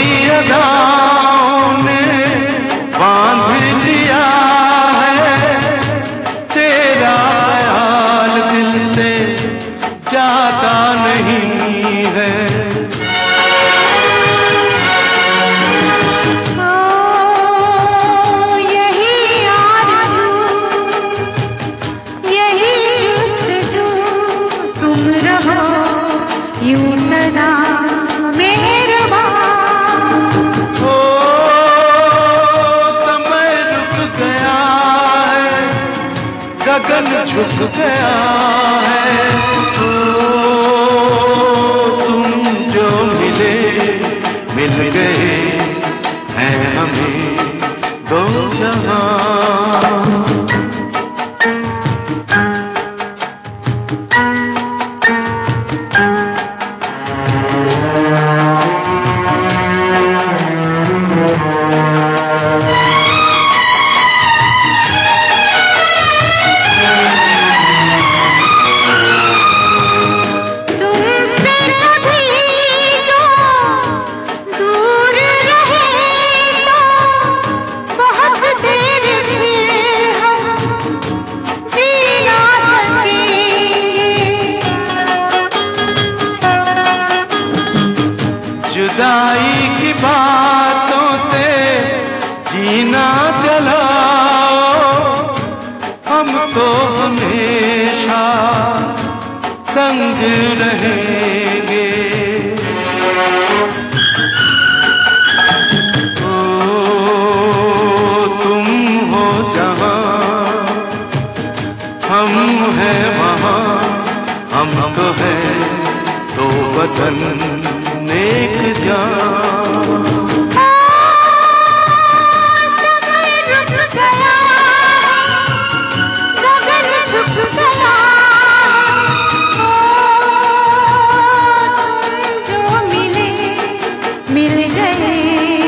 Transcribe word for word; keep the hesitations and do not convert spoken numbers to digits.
अदाओं ने बांध लिया है, तेरा ख्याल दिल से जाता नहीं है। यूं सदा मेहरबान हो, समय रुक गया है, गगन झुक गया है। हो, तुम जो मिले मिल गए हैं हमें दो जहां। जुदाई की बातों से जीना चलाओ, हम तो हमेशा संग रहेंगे। ओ, तुम हो जहां, हम हैं वहां, हम तो हैं दो वतन नेक जान। समय रुक गया, गगन झुक गया। तुम जो मिले मिल गए